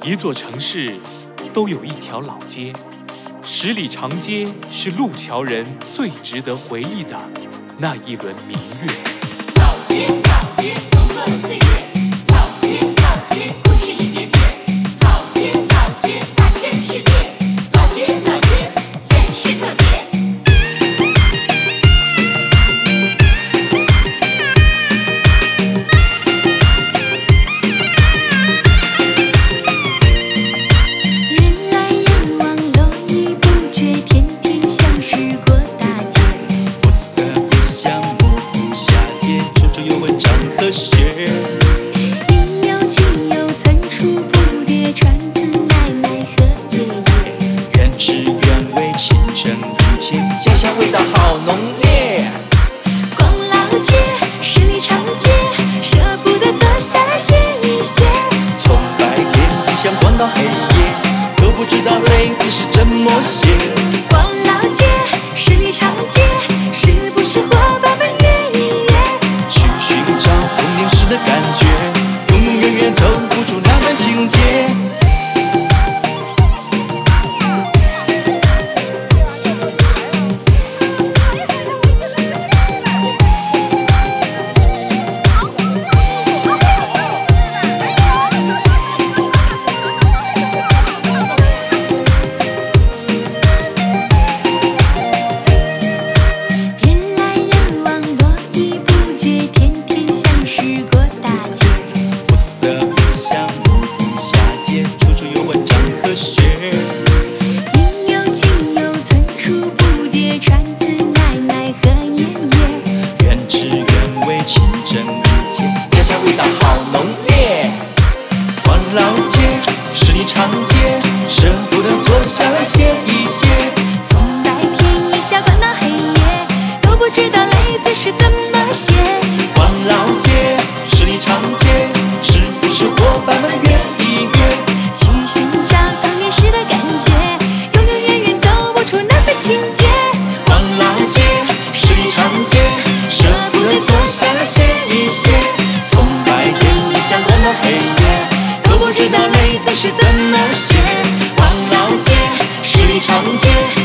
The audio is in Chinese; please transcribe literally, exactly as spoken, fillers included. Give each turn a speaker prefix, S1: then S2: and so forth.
S1: 一座城市都有一条老街，十里长街是路桥人最值得回忆的那一轮明月。
S2: 老街，老街，红色的岁月；老街，老街，故事一点点；老街，老街，大千世界；老街，老街，最是特别。
S3: 味道好浓烈，
S2: 逛老街，十里长街，舍不得坐下来歇一歇。
S3: 从白天一想逛到黑夜，都不知道累字是怎么写。
S2: 逛老街，十里长街，是不是伙伴们约一约，
S3: 去寻找童年时的感觉，永永远远走不出那段情节。老街，十里长街，舍不得坐下来歇一歇。
S2: 从白天一下逛到黑夜，都不知道累字是怎么写。
S3: 逛老街，十里长街，是不是伙伴们约一约，
S2: 去寻找童年时的感觉，永永远远走不出那份情节。
S3: 逛老街，十里长街，舍不得坐下来歇一歇。从白天一下逛到黑夜，都不知道累字是怎么写。逛老街，十里长街。